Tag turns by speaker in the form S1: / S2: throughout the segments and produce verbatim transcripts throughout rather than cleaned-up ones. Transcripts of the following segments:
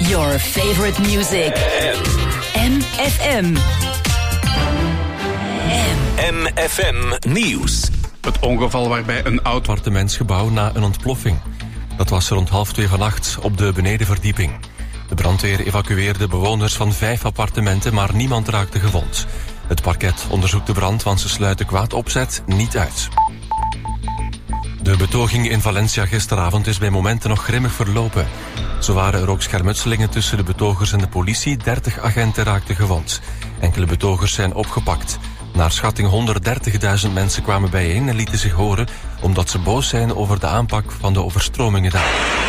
S1: Your favorite music. M F M.
S2: M F M Nieuws.
S3: Het ongeval waarbij een oud appartementsgebouw na een ontploffing. Dat was rond half twee vannacht op de benedenverdieping. De brandweer evacueerde bewoners van vijf appartementen, maar niemand raakte gewond. Het parket onderzoekt de brand, want ze sluiten kwaad opzet niet uit. De betoging in Valencia gisteravond is bij momenten nog grimmig verlopen. Zo waren er ook schermutselingen tussen de betogers en de politie. dertig agenten raakten gewond. Enkele betogers zijn opgepakt. Naar schatting honderddertigduizend mensen kwamen bijeen en lieten zich horen omdat ze boos zijn over de aanpak van de overstromingen daar.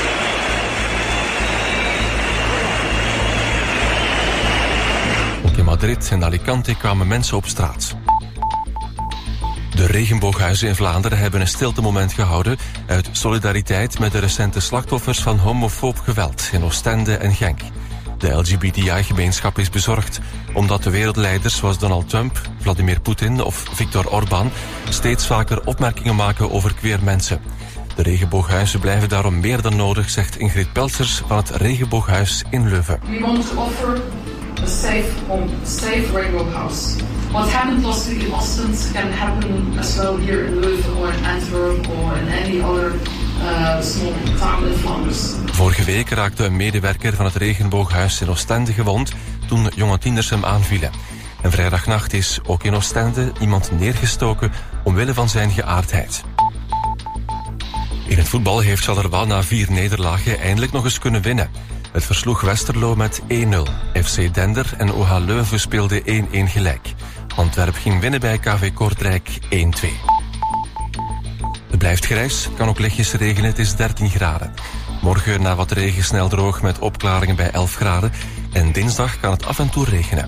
S3: Ook in Madrid en Alicante kwamen mensen op straat. De regenbooghuizen in Vlaanderen hebben een stiltemoment gehouden uit solidariteit met de recente slachtoffers van homofoob geweld in Oostende en Genk. De L G B T I-gemeenschap is bezorgd omdat de wereldleiders zoals Donald Trump, Vladimir Poetin of Viktor Orbán steeds vaker opmerkingen maken over queer mensen. De regenbooghuizen blijven daarom meer dan nodig, zegt Ingrid Peltzers van het Regenbooghuis in Leuven.
S4: We want to offer a safe home, a safe rainbow house. What happened last week in Ostend can happen as well here in Leuven or in Antwerp or in any other uh, small town in Flanders.
S3: Vorige week raakte een medewerker van het Regenbooghuis in Oostende gewond toen jonge tieners hem aanvielen. En vrijdagnacht is ook in Oostende iemand neergestoken omwille van zijn geaardheid. In het voetbal heeft Charleroi na vier nederlagen eindelijk nog eens kunnen winnen. Het versloeg Westerlo met één nul. F C Dender en O H Leuven speelden één-één gelijk. Antwerp ging winnen bij K V Kortrijk één twee. Het blijft grijs, kan ook lichtjes regenen, het is dertien graden. Morgen na wat regen snel droog met opklaringen bij elf graden. En dinsdag kan het af en toe regenen.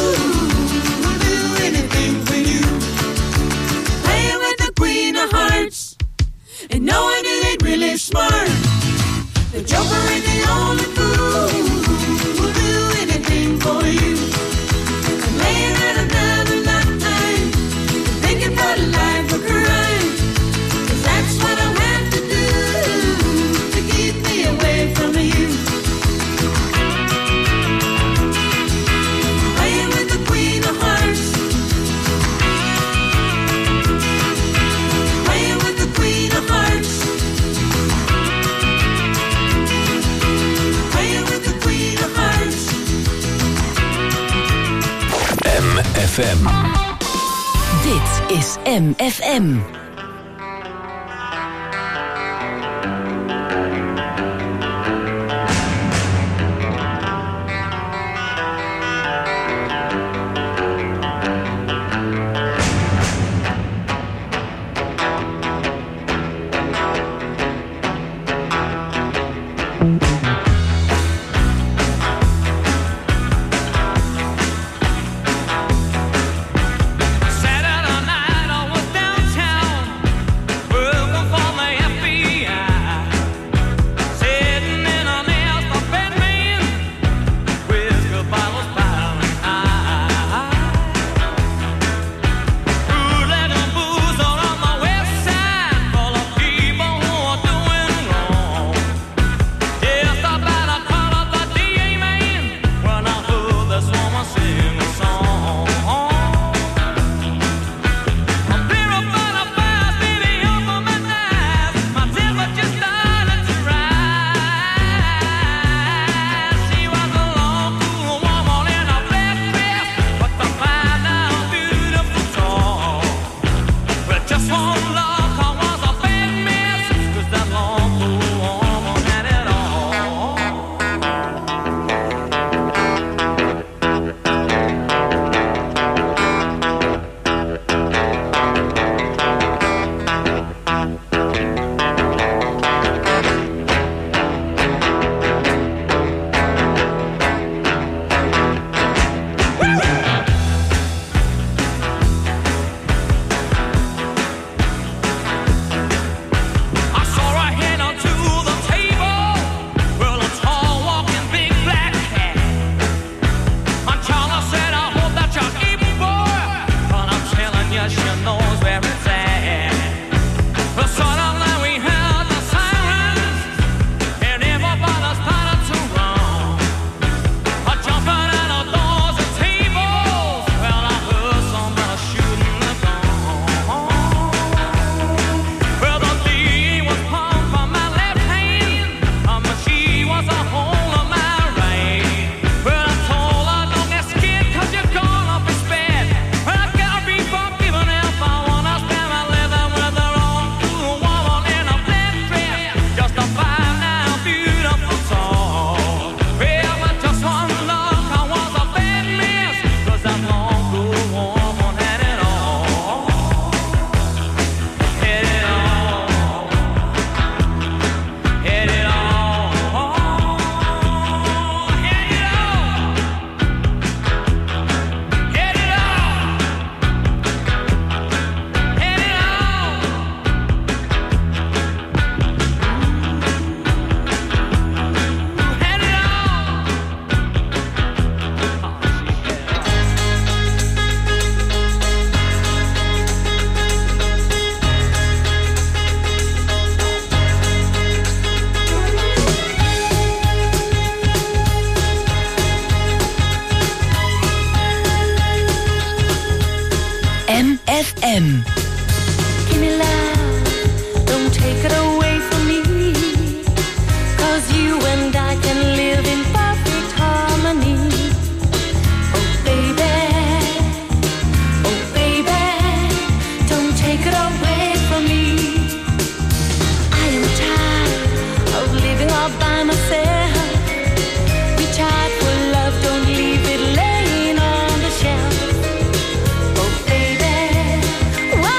S5: Queen of Hearts.
S2: M.
S1: Dit is M F M. M F M.
S5: Give me love, don't take it away from me, 'cause you and I can live in perfect harmony. Oh baby, oh baby, don't take it away from me. I am tired of living all by myself. Be tired for love, don't leave it laying on the shelf. Oh baby, why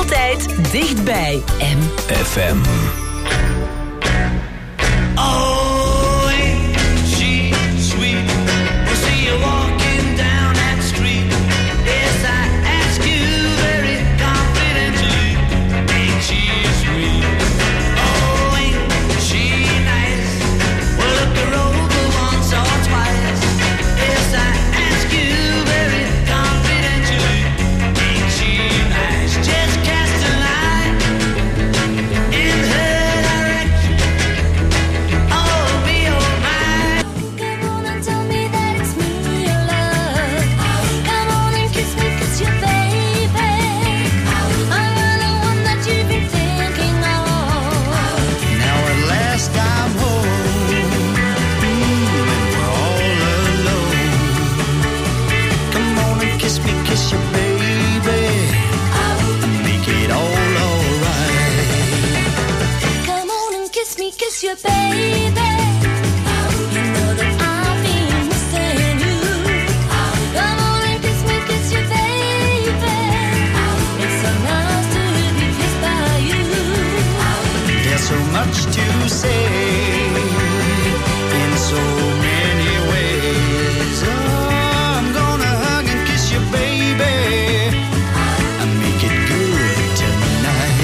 S1: Altijd dichtbij. M F M.
S6: Oh, ain't she sweet? We'll see you walking down that street. Yes, I ask you very confidently. Ain't she sweet? Oh, ain't she nice? Well, look her over once or twice. Yes, I ask you very confidently. Ain't she nice? Just cast a line in her direction. Oh, be all mine.
S5: Come on and tell me that it's me you love. Come on and kiss me, kiss your baby. I'm the one that you've been thinking of.
S6: Now at last I'm home, mm, and we're all alone. Come on and kiss me, kiss your baby, and make it all alright.
S5: Come on and kiss me, kiss your baby. You know that I've been missing you. Come on and kiss me, kiss your baby. It's so nice to be kissed by you.
S6: There's so much to say in so many ways. Oh, I'm gonna hug and kiss you, baby, and make it good tonight.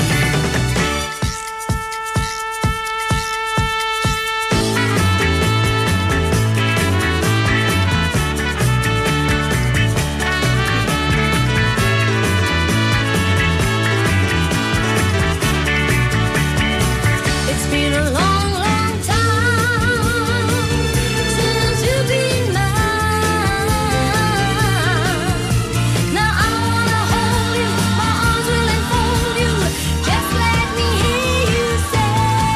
S5: It's been a long, long time since you've been mine. Now I wanna hold you, my arms will enfold you. Just let me hear you say,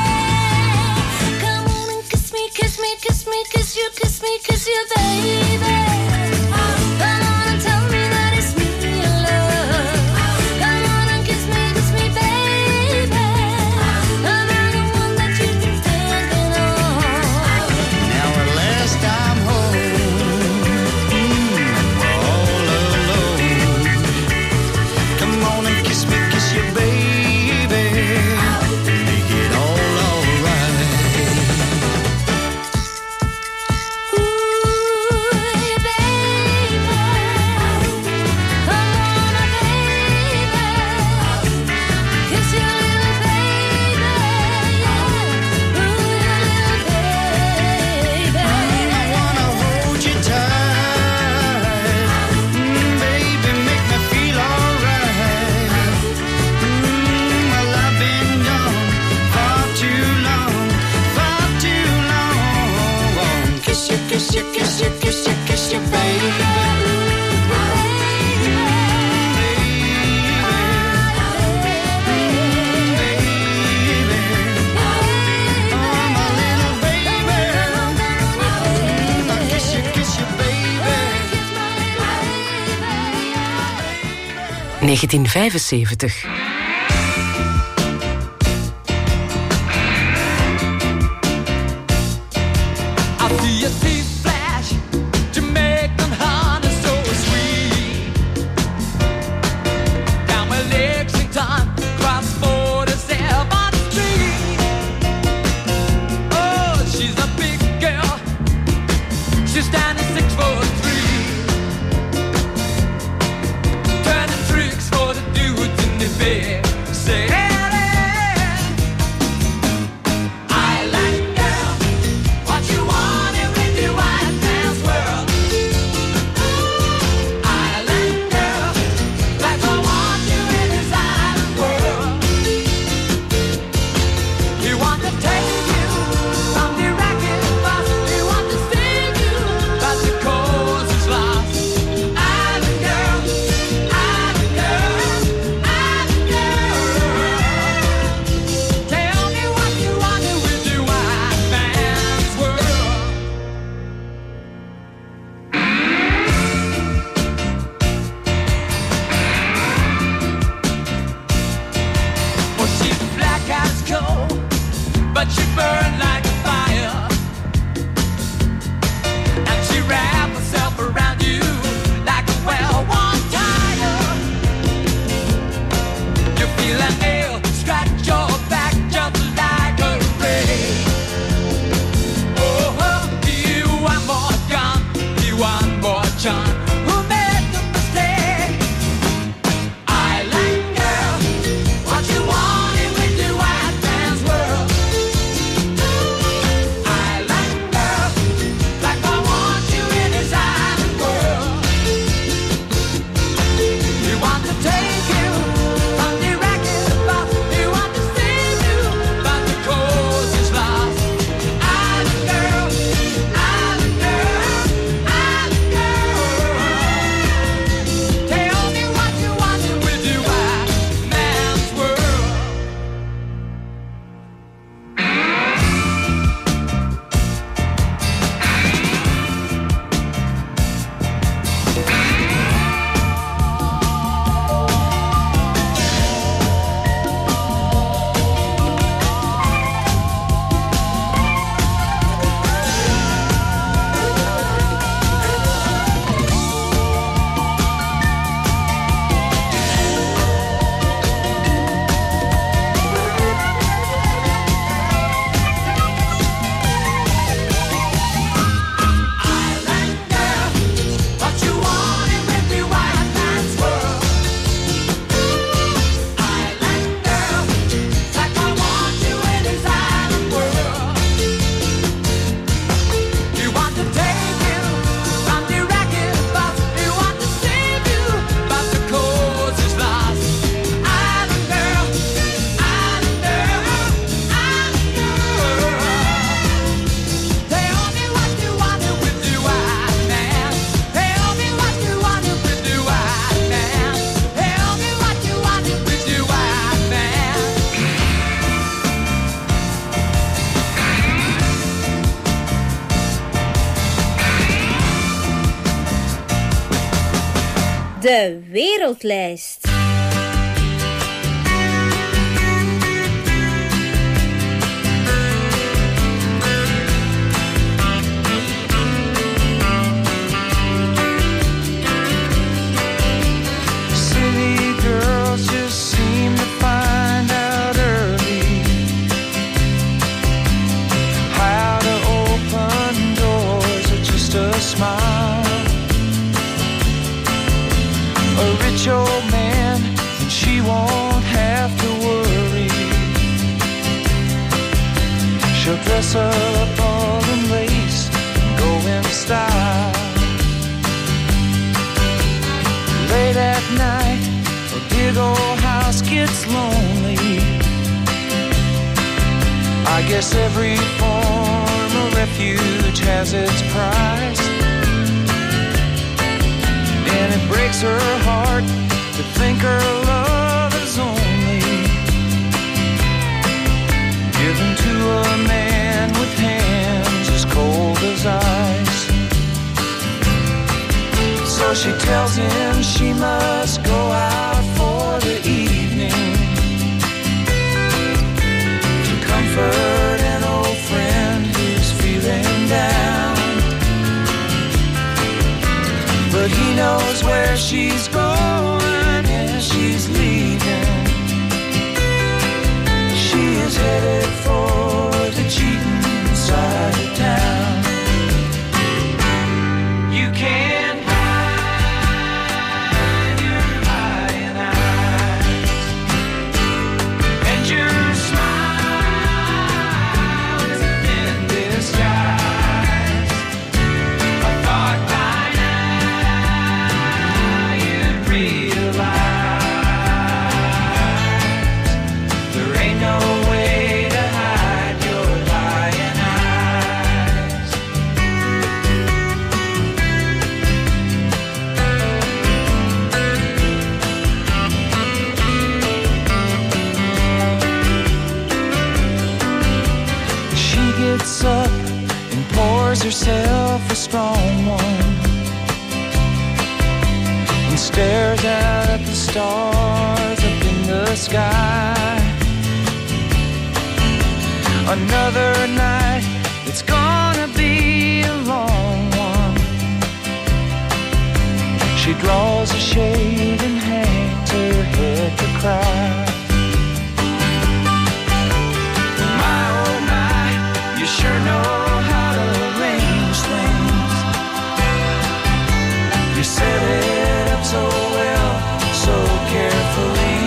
S5: come on and kiss me, kiss me, kiss me, kiss you, kiss me, kiss you, baby. Come on and tell me that it's me you love. Come on and kiss me, kiss me, baby. I'm the one that you've been thinking of.
S6: Now at last I'm home, mm, and we're all alone. Come on and kiss me, kiss you, baby, make it all alright.
S5: Ooh, baby, come on, baby, kiss your little baby, ooh, little baby.
S6: I wanna hold you tight, mm, baby, make me feel alright. Mm, well, I've been gone far too long, far too long. Kiss you, kiss you, kiss you, kiss you, kiss you, baby.
S1: negentien vijfenzeventig.
S7: I see a teeth flash, Jamaican honey so sweet. Down my Lexington, cross forty-seventh Street. Oh, she's a big girl, she's standing six foot three. Turning tricks for the dudes in the bed. Say, Island girl, what you want in with your white man's world? Island girl, like I want you in his island world. He want to take you from the racket bus. He want to sing you, but the cause is lost. Island girl, island girl, island girl. Tell me what you want to with your white man's world. Well, she's black as coal, but she burned like a fire. And she wrapped herself around you like a well-worn tire.
S8: De Wereldlijst.
S9: City girls just seem to find out early how to open doors with just a smile. A rich old man, and she won't have to worry. She'll dress up all in lace and go in style. Late at night, a big old house gets lonely. I guess every form of refuge has its price. And it breaks her heart to think her love is only given to a man with hands as cold as ice. So she tells him she must go out for the evening to comfort an old friend who's feeling down. But he knows where she's going and she's leaving. She is headed for the cheating side of town. You can't hide your lying eyes, and your smile is a thin disguise. I thought by now you'd realize there ain't no way to hide your lying eyes. She gets up and pours herself a strong one and stares out at the stars up in the sky. Another night, it's gonna be a long one. She draws a shade and hangs her head to cry. My oh my, you sure know how to arrange things. You set it up so well, so carefully.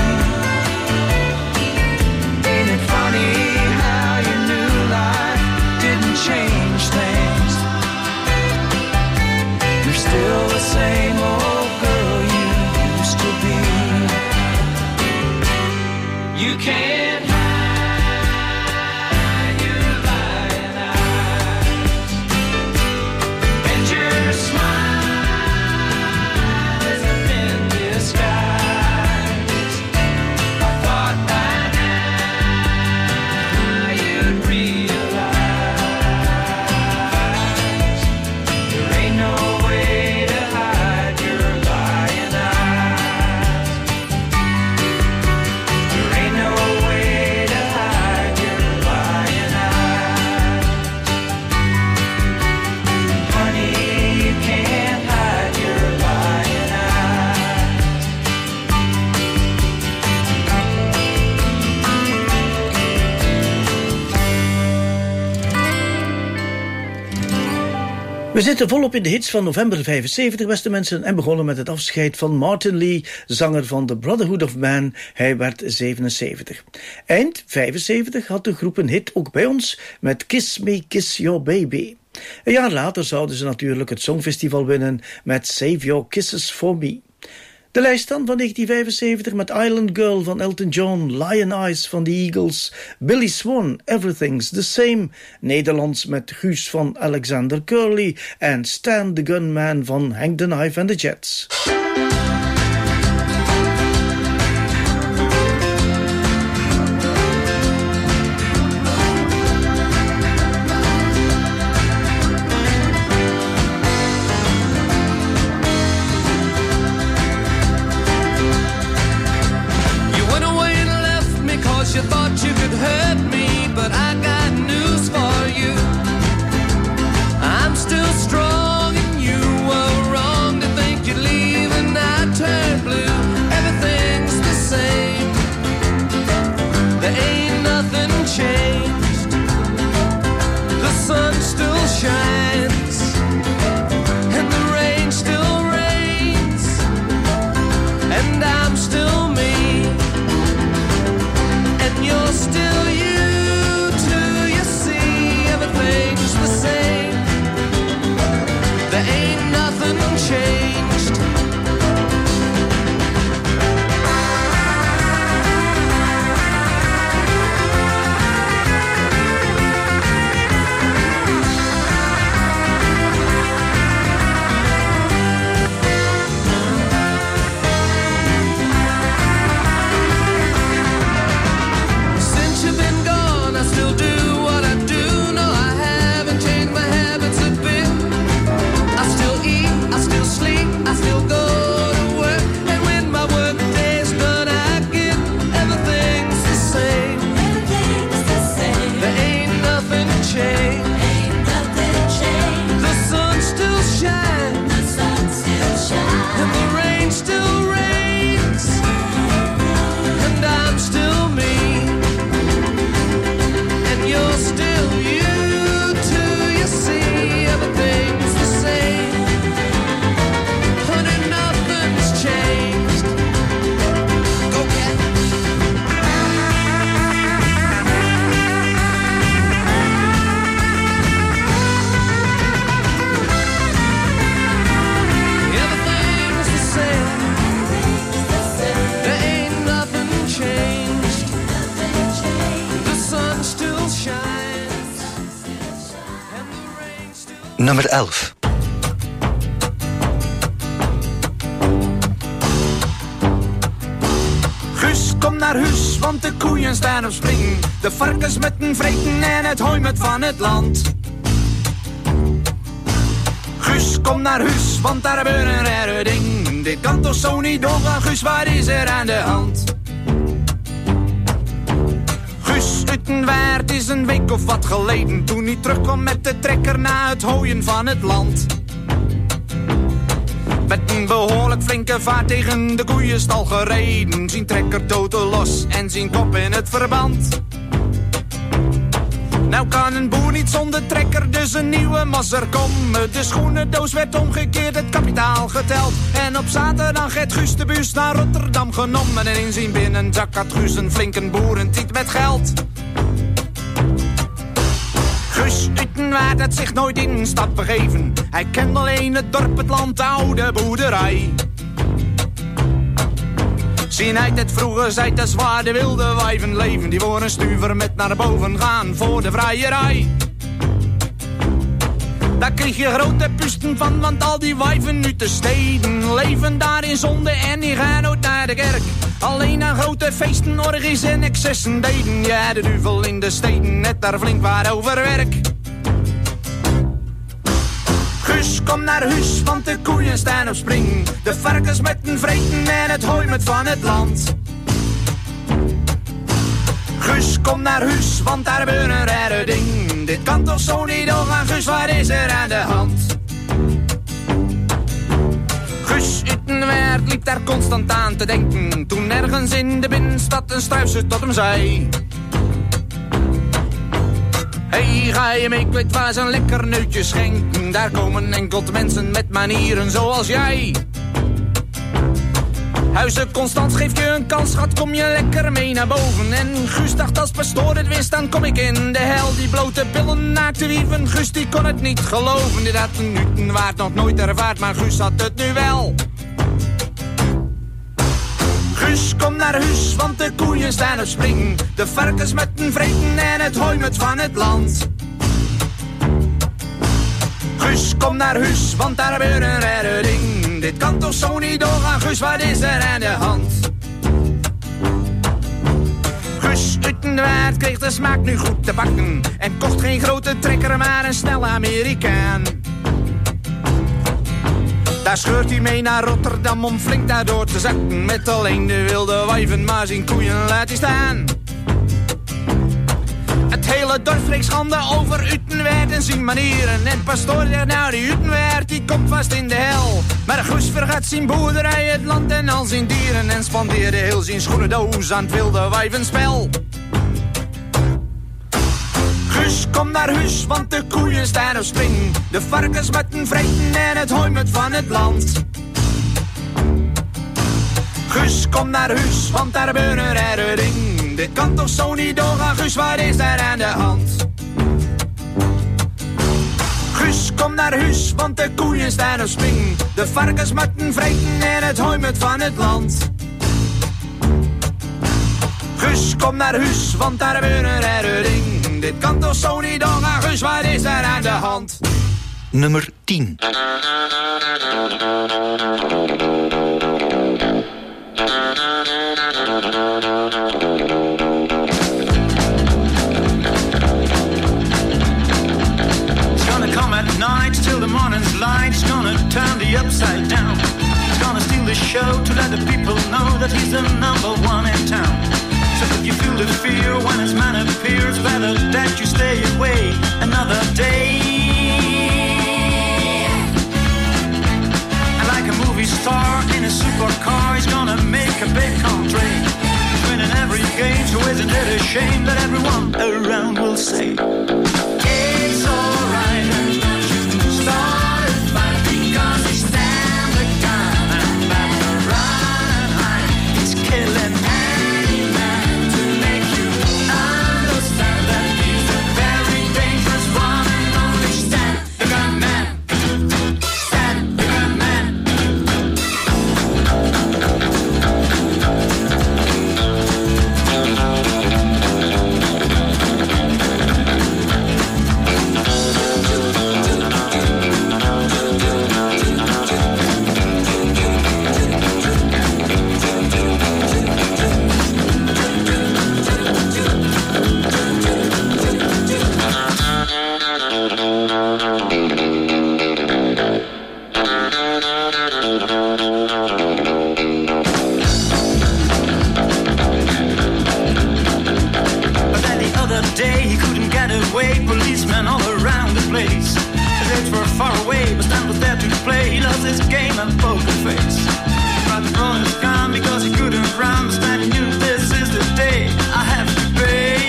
S9: Ain't it funny how your new life didn't change things? You're still the same old girl you used to be. You can't hide your lying eyes, and your smile is a thin disguise. I thought by now you'd realize there ain't no way to hide your lying eyes. There ain't no way to hide your lying eyes. Honey, you can't hide your lying eyes.
S10: We zitten volop in de hits van november vijfenzeventig, beste mensen, en begonnen met het afscheid van Martin Lee, zanger van The Brotherhood of Man. Hij werd zevenenzeventig. Eind vijfenzeventig had de groep een hit ook bij ons met Kiss Me, Kiss Your Baby. Een jaar later zouden ze natuurlijk het Songfestival winnen met Save Your Kisses For Me. De lijst dan van negentien vijfenzeventig met Island Girl van Elton John, Lion Eyes van The Eagles, Billy Swan, Everything's the Same, Nederlands met Guus van Alexander Curly en Stan the Gunman van Hank the Knife and the Jets.
S7: Guess you thought you could hurt me, but I got news for you. I'm still strong and you were wrong to think you'd leave and I turned blue. Everything's the same. There ain't nothing changed. The sun still shines and the rain still rains, and I'm still me, and you're still you too. You see, everything's the same. There ain't nothing changed.
S11: Nummer elf.
S9: Guus, kom naar huis, want de koeien staan op spring. De varkens met een vreten en het hooi met van het land. Guus, kom naar huis, want daar gebeurt een rare ding. Dit kan toch zo niet doorgaan, Guus, wat is er aan de hand? Guus Utenwaard is een week of wat geleden, toen hij terugkwam met de trekker na het hooien van het land. Met een behoorlijk flinke vaart tegen de koeienstal gereden. Zijn trekker totaal los en zijn kop in het verband. Nou kan een boer niet zonder trekker, dus een nieuwe masser komen. De schoenendoos werd omgekeerd, het kapitaal geteld. En op zaterdag heeft Guus de bus naar Rotterdam genomen. En in zijn binnenzak had Guus een flinke boerentiet met geld. Guus Utenwaard had zich nooit in een stad begeven. Hij kende alleen het dorp, het land, de oude boerderij. Zien hij het vroeger, zei dat zwaar de wilde wijven leven. Die voor een stuver met naar boven gaan voor de vrijerij. Daar kreeg je grote pusten van, want al die wijven nu te steden leven daar in zonde en die gaan nooit naar de kerk. Alleen aan grote feesten, orgies en excessen deden. Ja, de duivel in de steden, net daar flink waar over werk. Guus, kom naar huis, want de koeien staan op spring. De varkens met een vreten en het hooi met van het land. Guus, kom naar huis, want daar gebeurt een rare ding. Dit kan toch zo niet doorgaan, Guus, wat is er aan de hand? Guus Utenwaard liep daar constant aan te denken, toen ergens in de binnenstad een struisje tot hem zei: hey, ga je mee, ik weet waar ze een lekker neutje schenken. Daar komen enkel mensen met manieren zoals jij. Huizen Constans geeft je een kans, schat, kom je lekker mee naar boven. En Guus dacht, als pastoor het wist, dan kom ik in de hel. Die blote billen naakte wieven, Guus die kon het niet geloven. Dit had een Utenwaard nog nooit ervaard, maar Guus had het nu wel. Guus, kom naar huis, want de koeien staan op spring. De varkens met een vreten en het hooi met van het land. Guus, kom naar huis, want daar gebeurt een rare ding. Dit kan toch zo niet doorgaan, Guus, wat is er aan de hand? Guus Utenwaard kreeg de smaak nu goed te bakken en kocht geen grote trekker, maar een snelle Amerikaan. Daar scheurt hij mee naar Rotterdam om flink daardoor te zakken. Met alleen de wilde wijven, maar zijn koeien laat hij staan. Het hele dorp spreekt schande over Utenwaard en zijn manieren. En pastoor zegt nou die Utenwaard die komt vast in de hel. Maar Guus vergat zijn boerderij, het land en al zijn dieren. En spandeerde heel zijn schoenendoos aan het wilde wijvenspel. Guus, kom naar huis, want de koeien staan op spring. De varkens moeten vreten en het hooi moet van het land. Guus, kom naar huis, want daar gebeurt een rare ding. Dit kan toch zo niet doorgaan, Guus, wat is daar aan de hand? Guus, kom naar huis, want de koeien staan op spring. De varkens moeten vreten en het hooi moet van het land. Guus, kom naar huis, want daar gebeurt een rare ding. Dit kan toch zo niet doorgaan, Guus, wat is daar aan de hand?
S11: Nummer tien.
S6: It's gonna come at night till the morning's light. It's gonna turn the upside down. It's gonna steal the show to let the people know that he's the number one in town. So if you feel the fear when his man appears, better that you stay away another day. And like a movie star in a supercar, he's gonna make a big country. He's winning every game, so isn't it a shame that everyone around will say it's alright, and don't you start a fight because he's stand the gun and back run and hide. He's killing any man to make you understand that he's a very dangerous one and only stand the gun man. Stand the gun man. But then the other day he couldn't get away. Policemen all around the place. His eggs were far away, but Stan was there to play. He loves his game and poker face. He tried to run his gun because he couldn't run. But Stan knew this is the day I have to pay.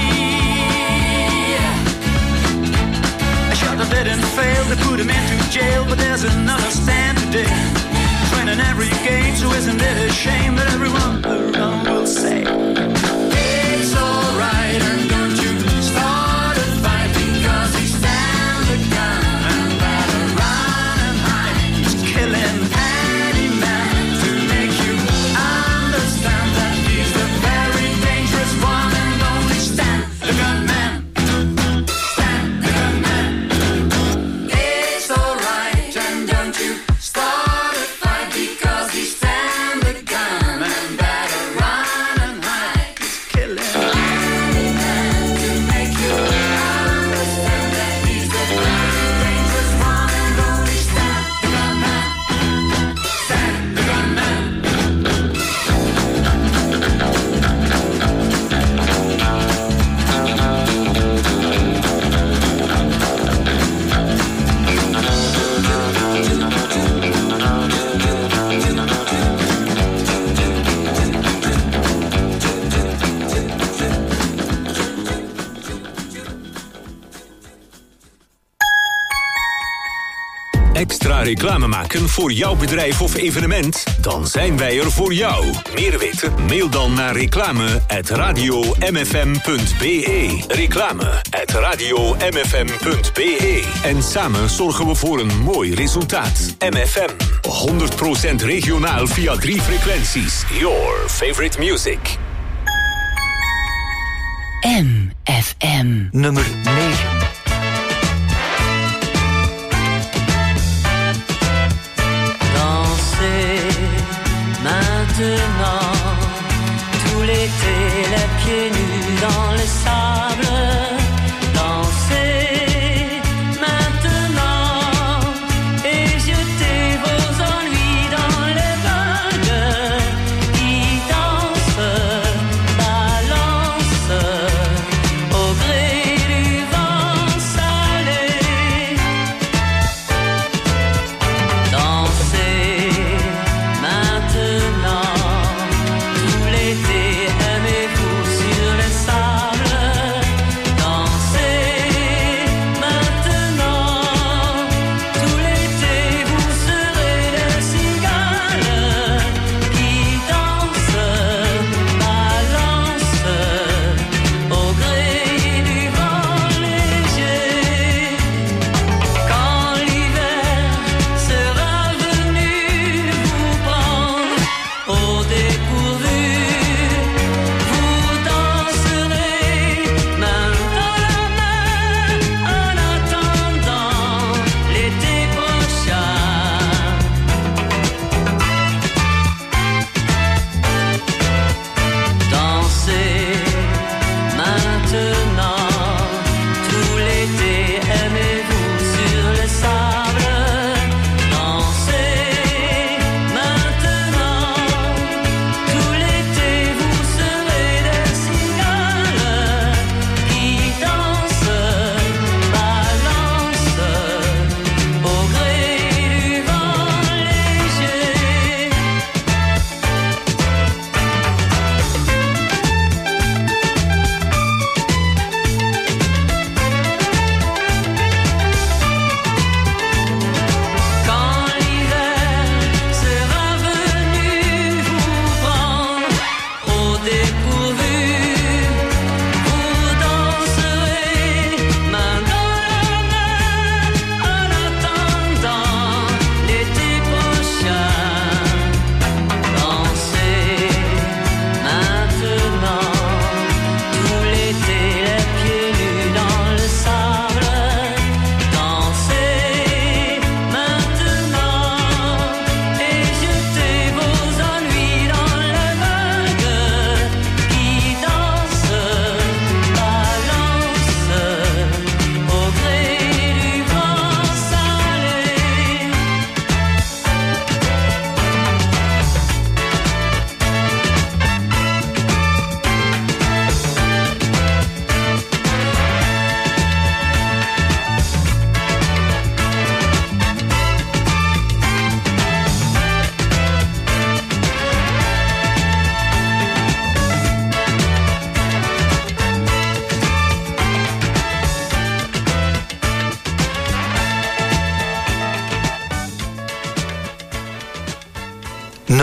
S6: A shot that didn't fail, they put him into jail. But there's another Stan today. He's winning every game, so isn't it a shame that everyone around will say it's alright, and don't you start a fight because he's stand the gun and better run and hide. He's killing any man to make you understand that he's the very dangerous one and only stand the gun man. Stand the gun man. It's alright, and don't you start a fight because he's stand the gun and better run and hide. He's killing any man to make you understand that he's the very dangerous one and only stand the gun man. Stand the gun man.
S2: Extra reclame maken voor jouw bedrijf of evenement? Dan zijn wij er voor jou. Meer weten? Mail dan naar reclame at radio m f m punt b e. Reclame at radio m f m punt b e. En samen zorgen we voor een mooi resultaat. M F M. honderd procent regionaal via drie frequenties. Your favorite music.
S1: M F M.
S11: Nummer negen.
S5: Maintenant, tout l'été, les pieds nus dans le sable. Dansez maintenant et jetez vos ennuis dans les vagues qui dansent, balancent au gré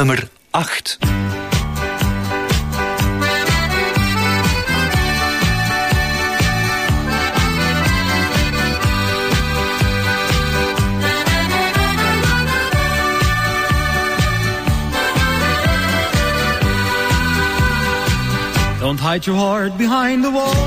S11: Nummer acht.
S12: Don't hide your heart behind the wall.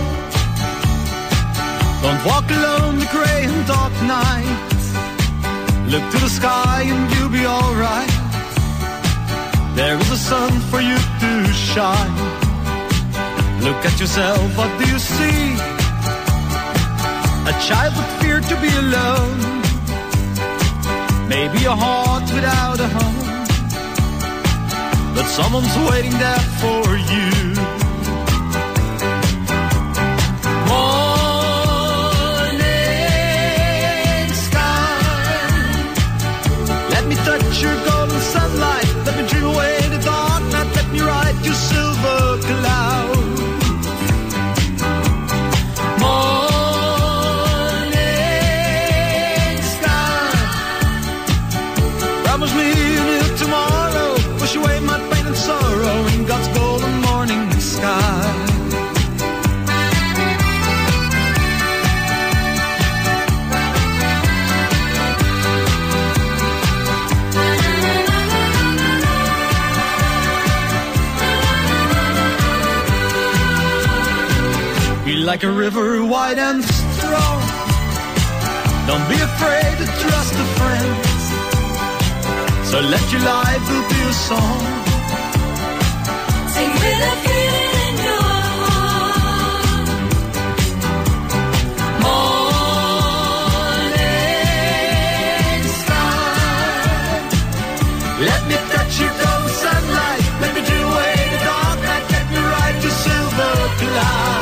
S12: Don't walk alone the grey and dark night. Look to the sky and you'll be alright. There is a sun for you to shine. Look at yourself, what do you see? A child with fear to be alone. Maybe a heart without a home. But someone's waiting there for you. Touch your golden sunlight. Let me dream away the dark night. Let me ride your silver cloud. Morning sky, promise me a new tomorrow. Push away my pain and sorrow in God's golden morning sky. Like a river wide and strong. Don't be afraid to trust a friend. So let your life will be a song. Sing with a feeling in your heart. Morning sky, let me touch your golden sunlight. Let me dream away the dark night. Let me ride your silver cloud.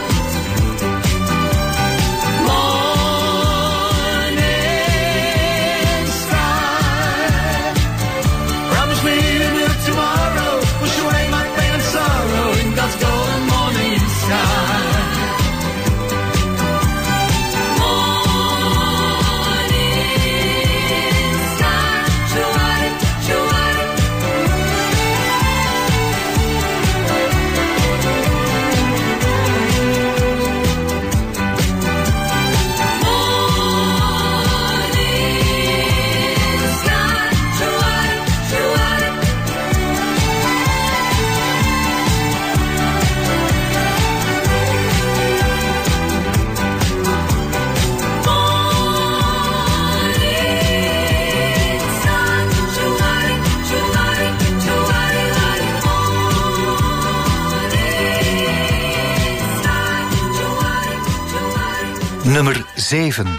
S11: Nummer zeven.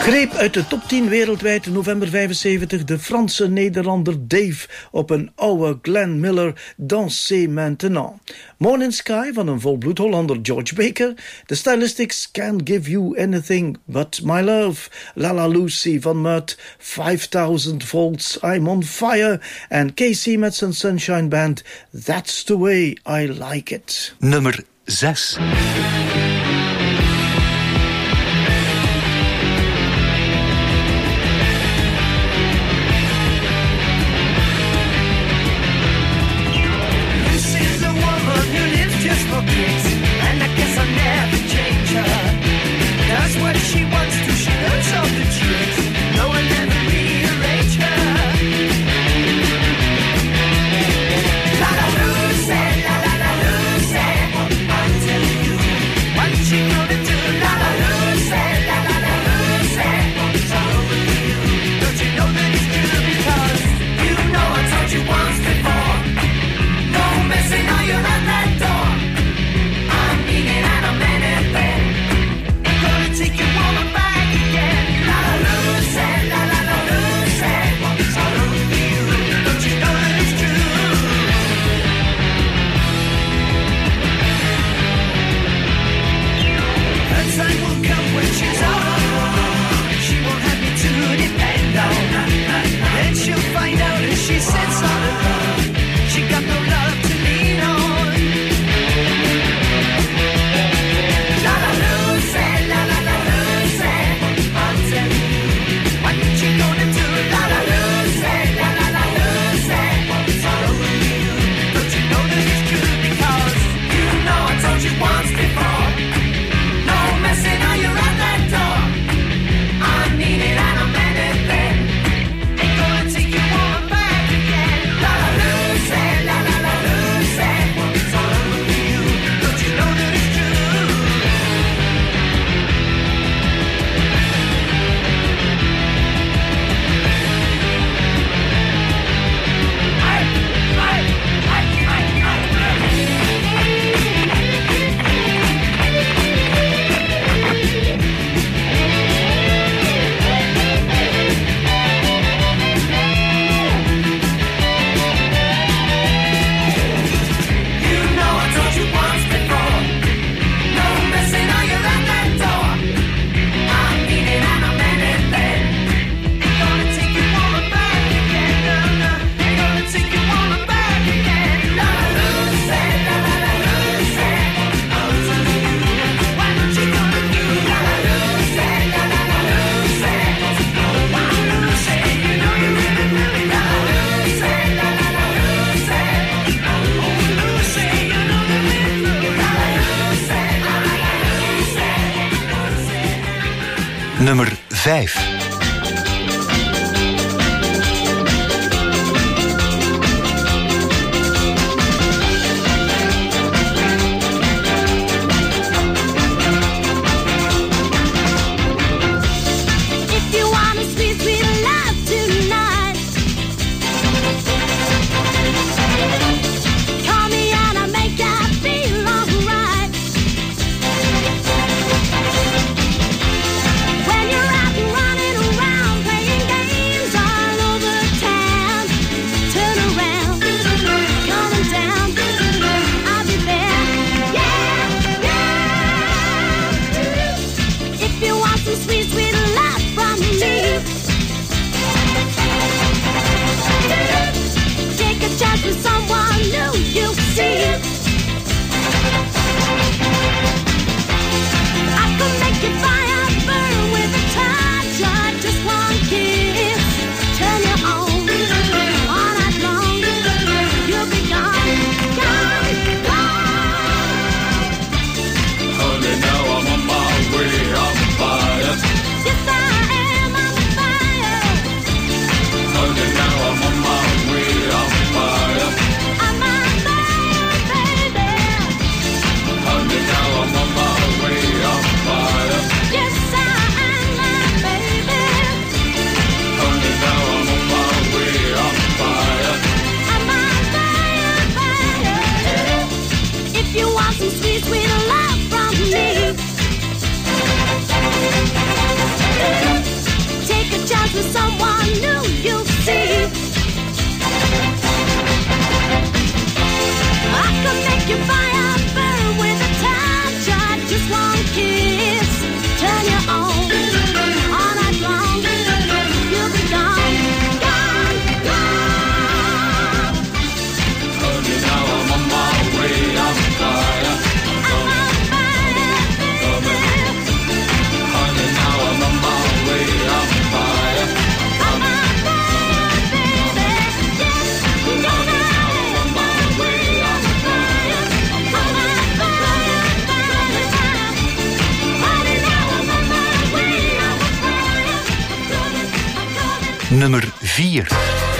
S10: Greep uit de top tien wereldwijd in november vijfenzeventig de Franse Nederlander Dave op een oude Glenn Miller Dansez Maintenant. Morning Sky van een volbloed Hollander George Baker. The Stylistics Can't Give You Anything But My Love. La La Lucy van Mutt. five thousand Volts I'm On Fire. En Casey met zijn Sunshine Band. That's the Way I Like It.
S11: Nummer zes.
S6: And I guess I'll never change her. Does what she wants to, she knows all the tricks. No one ever rearrange her. La la Lucy, la la la Lucy, I'm telling you what she gonna do. La la Lucy, la la la Lucy, it's all over you. Don't you know that it's true? Because you know I told you once before. No messing on you at that door. She sits on her love. She got no love to lean on. La la Lucy, la la la Lucy, I'm telling you what you gonna do. La la Lucy, la la la Lucy, it's all over you. Don't you know that it's true? Because you know I told you once before. No messing on you at that door. I mean it and I meant it then. Ain't gonna take you on back.
S11: Nummer vijf.
S5: When you're out and running
S11: Nummer vier.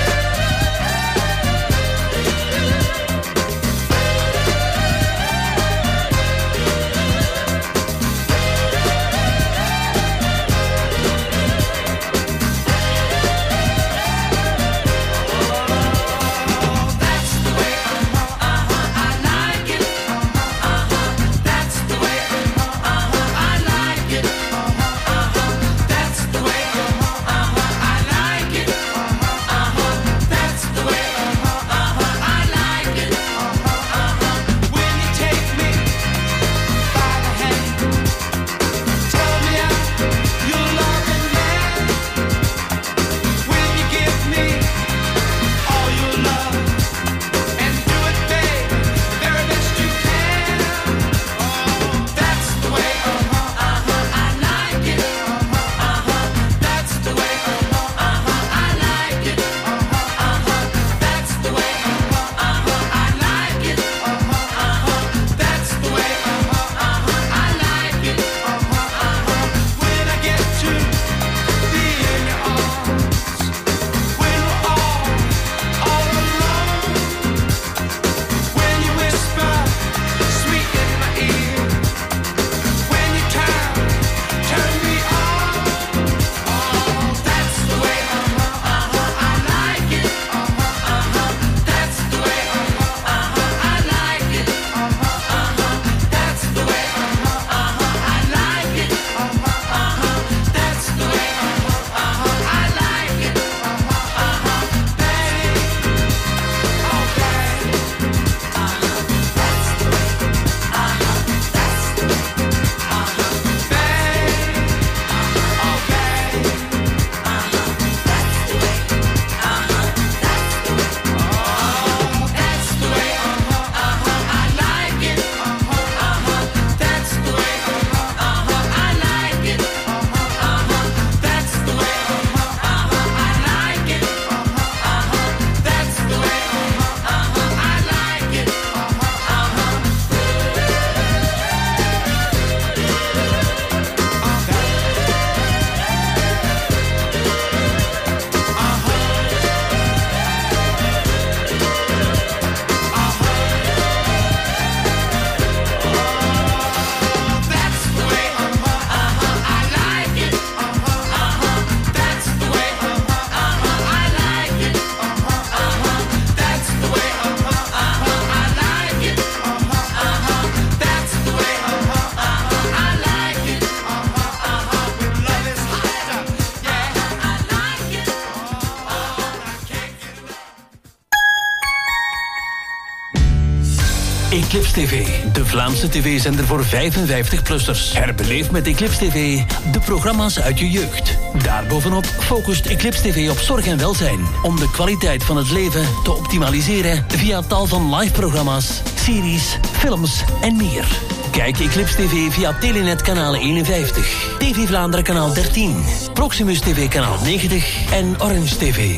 S13: Eclipse T V, de Vlaamse tv-zender voor vijfenvijftig-plussers. Herbeleef met Eclipse T V de programma's uit je jeugd. Daarbovenop focust Eclipse T V op zorg en welzijn, om de kwaliteit van het leven te optimaliseren via tal van live-programma's, series, films en meer. Kijk Eclipse T V via Telenet kanaal eenenvijftig, T V Vlaanderen kanaal dertien, Proximus T V kanaal negentig en Orange T V.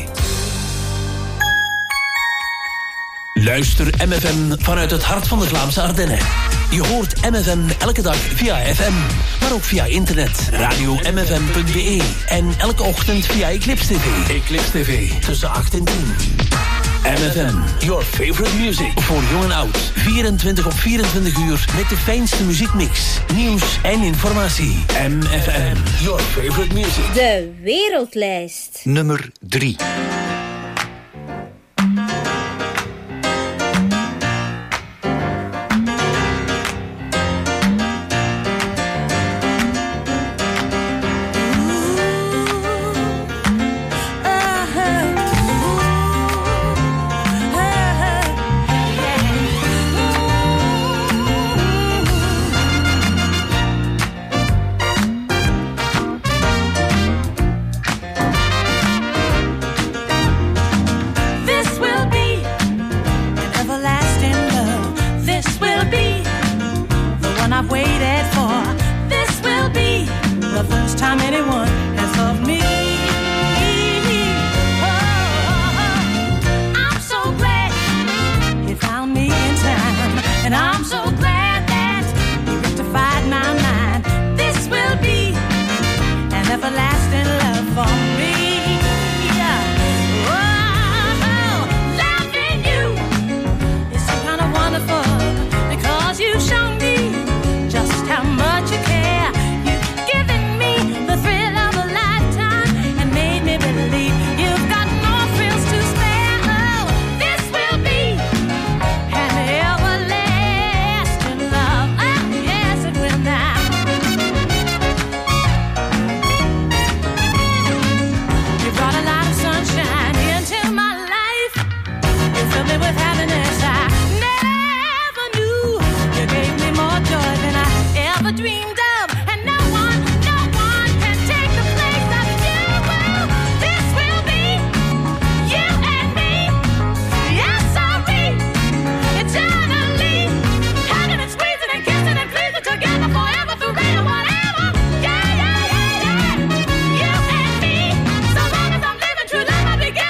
S13: Luister M F M vanuit het hart van de Vlaamse Ardennen. Je hoort M F M elke dag via F M, maar ook via internet, radio m f m punt b e en elke ochtend via Eclipse T V. Eclipse T V, tussen acht en tien. M F M, your favorite music. Voor jong en oud, vierentwintig op vierentwintig uur met de fijnste muziekmix, nieuws en informatie. M F M, your favorite music.
S8: De Wereldlijst.
S11: Nummer drie.